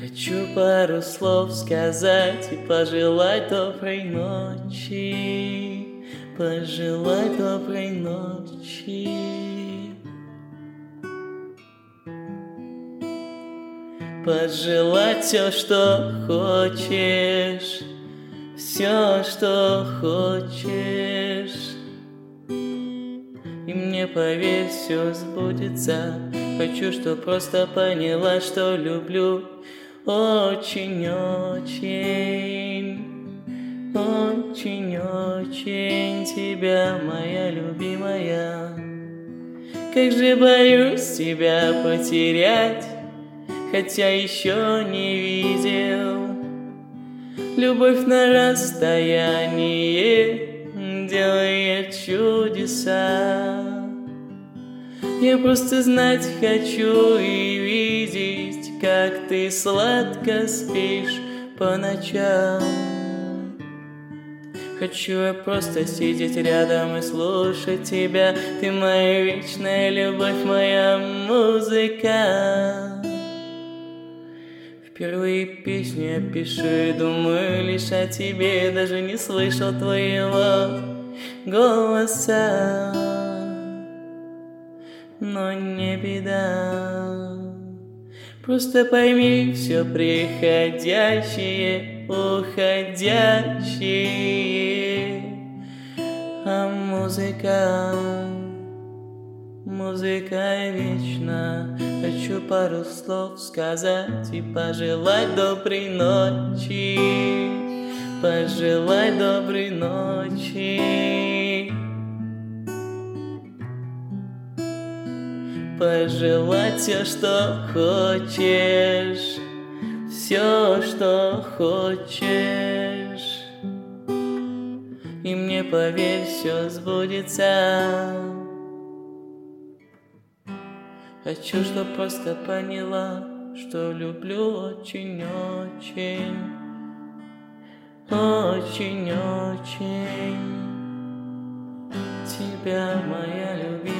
Хочу пару слов сказать и пожелать доброй ночи, пожелать доброй ночи. Пожелать все, что хочешь, все, что хочешь. И мне, поверь, все сбудется. Хочу, чтоб просто поняла, что люблю очень-очень, очень-очень тебя, моя любимая. Как же боюсь тебя потерять, хотя еще не видел. Любовь на расстоянии делает чудеса. Я просто знать хочу и видеть, как ты сладко спишь по ночам. Хочу я просто сидеть рядом и слушать тебя. Ты моя вечная любовь, моя музыка. Впервые песню я пишу и думаю лишь о тебе. Даже не слышал твоего голоса. Но не беда, просто пойми, все приходящее, уходящее. А музыка вечна. Хочу пару слов сказать и пожелать доброй ночи, пожелать доброй ночи. Пожелать все, что хочешь, все, что хочешь. И мне, поверь, все сбудется. Хочу, чтоб просто поняла, что люблю очень-очень, очень-очень тебя, моя любимая.